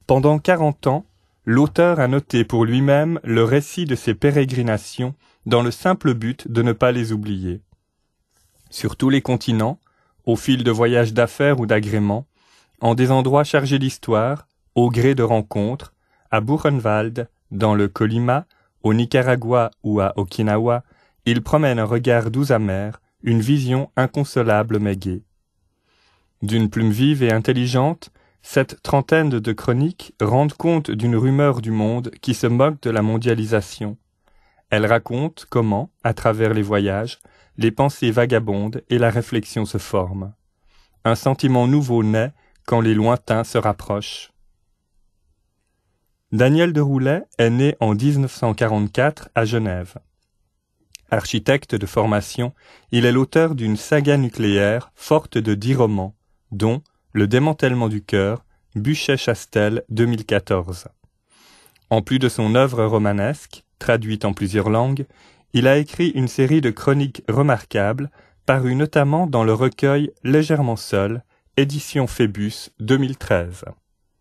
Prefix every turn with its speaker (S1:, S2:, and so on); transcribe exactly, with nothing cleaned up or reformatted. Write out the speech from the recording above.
S1: Pendant quarante ans, l'auteur a noté pour lui-même le récit de ses pérégrinations dans le simple but de ne pas les oublier. Sur tous les continents, au fil de voyages d'affaires ou d'agréments, en des endroits chargés d'histoire, au gré de rencontres, à Buchenwald, dans le Colima, au Nicaragua ou à Okinawa, il promène un regard doux amer, une vision inconsolable mais gaie. D'une plume vive et intelligente, cette trentaine de chroniques rendent compte d'une rumeur du monde qui se moque de la mondialisation. Elle raconte comment, à travers les voyages, les pensées vagabondent et la réflexion se forme. Un sentiment nouveau naît quand les lointains se rapprochent. Daniel Deroulet est né en dix-neuf cent quarante-quatre à Genève. Architecte de formation, il est l'auteur d'une saga nucléaire forte de dix romans, dont Le démantèlement du cœur, Buchet-Chastel deux mille quatorze. En plus de son œuvre romanesque, traduite en plusieurs langues, il a écrit une série de chroniques remarquables, parues notamment dans le recueil Légèrement seul, édition Phébus deux mille treize.